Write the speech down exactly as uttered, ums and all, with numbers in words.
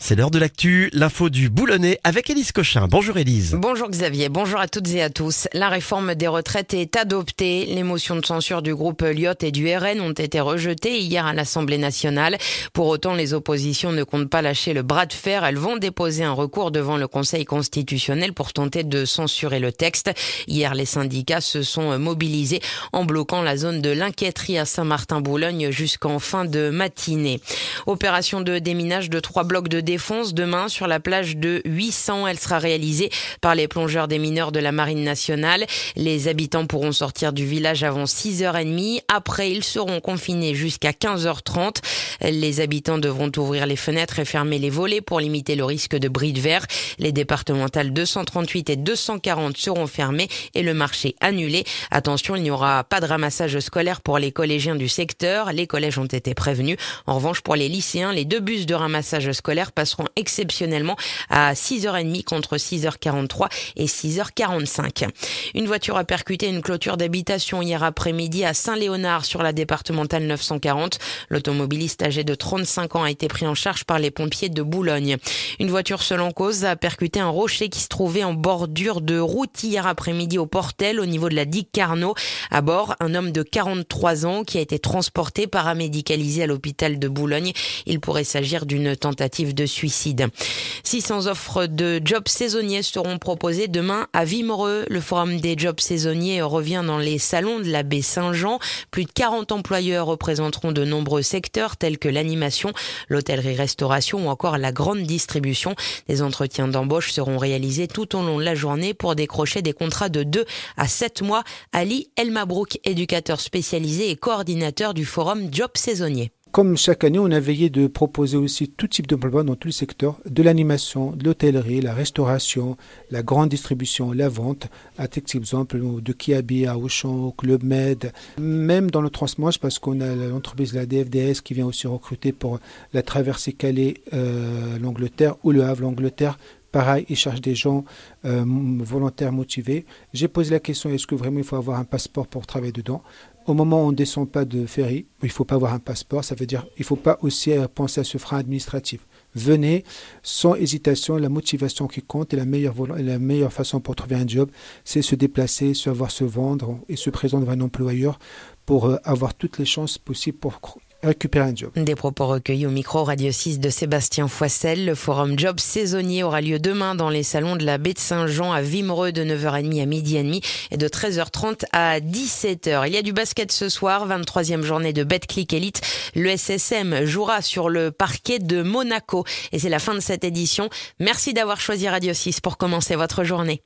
C'est l'heure de l'actu, l'info du Boulonnais avec Élise Cochin. Bonjour Élise. Bonjour Xavier, bonjour à toutes et à tous. La réforme des retraites est adoptée. Les motions de censure du groupe Lyot et du R N ont été rejetées hier à l'Assemblée nationale. Pour autant, les oppositions ne comptent pas lâcher le bras de fer. Elles vont déposer un recours devant le Conseil constitutionnel pour tenter de censurer le texte. Hier, les syndicats se sont mobilisés en bloquant la zone de l'Inquiéterie à Saint-Martin-Boulogne jusqu'en fin de matinée. Opération de déminage de trois blocs de défense demain sur la plage de huit cents. Elle sera réalisée par les plongeurs des mineurs de la Marine nationale. Les habitants pourront sortir du village avant six heures trente. Après, ils seront confinés jusqu'à quinze heures trente. Les habitants devront ouvrir les fenêtres et fermer les volets pour limiter le risque de bris de verre. Les départementales deux cent trente-huit et deux cent quarante seront fermées et le marché annulé. Attention, il n'y aura pas de ramassage scolaire pour les collégiens du secteur. Les collèges ont été prévenus. En revanche, pour les lycéens, les deux bus de ramassage scolaire passeront exceptionnellement à six heures trente contre six heures quarante-trois et six heures quarante-cinq. Une voiture a percuté une clôture d'habitation hier après-midi à Saint-Léonard sur la départementale neuf cent quarante. L'automobiliste âgé de trente-cinq ans a été pris en charge par les pompiers de Boulogne. Une voiture seule en cause a percuté un rocher qui se trouvait en bordure de route hier après-midi au Portel au niveau de la digue Carnot. À bord, un homme de quarante-trois ans qui a été transporté paramédicalisé à l'hôpital de Boulogne. Il pourrait s'agir d'une tentative de suicide. six cents offres de jobs saisonniers seront proposées demain à Wimereux. Le forum des jobs saisonniers revient dans les salons de la baie Saint-Jean. Plus de quarante employeurs représenteront de nombreux secteurs tels que l'animation, l'hôtellerie-restauration ou encore la grande distribution. Des entretiens d'embauche seront réalisés tout au long de la journée pour décrocher des contrats de deux à sept mois. Ali Elmabrouk, éducateur spécialisé et coordinateur du forum jobs saisonniers. Comme chaque année, on a veillé de proposer aussi tout type d'emploi dans tous les secteurs, de l'animation, de l'hôtellerie, la restauration, la grande distribution, la vente, à titre d'exemple de Kiabi à Auchan, au Club Med, même dans le transmanche parce qu'on a l'entreprise de la D F D S qui vient aussi recruter pour la traversée Calais, euh, l'Angleterre ou le Havre, l'Angleterre. Pareil, ils cherchent des gens euh, volontaires motivés. J'ai posé la question, est-ce que vraiment il faut avoir un passeport pour travailler dedans ? Au moment où on ne descend pas de ferry, il ne faut pas avoir un passeport. Ça veut dire qu'il ne faut pas aussi penser à ce frein administratif. Venez sans hésitation. La motivation qui compte et la meilleure, la meilleure façon pour trouver un job, c'est se déplacer, savoir se vendre et se présenter devant un employeur pour avoir toutes les chances possibles pour récupérer un job. Des propos recueillis au micro Radio six de Sébastien Foissel. Le forum Job saisonnier aura lieu demain dans les salons de la baie de Saint-Jean à Wimereux de neuf heures trente à midi et demi et de treize heures trente à dix-sept heures. Il y a du basket ce soir, vingt-troisième journée de Betclic Elite. Le S S M jouera sur le parquet de Monaco et c'est la fin de cette édition. Merci d'avoir choisi Radio six pour commencer votre journée.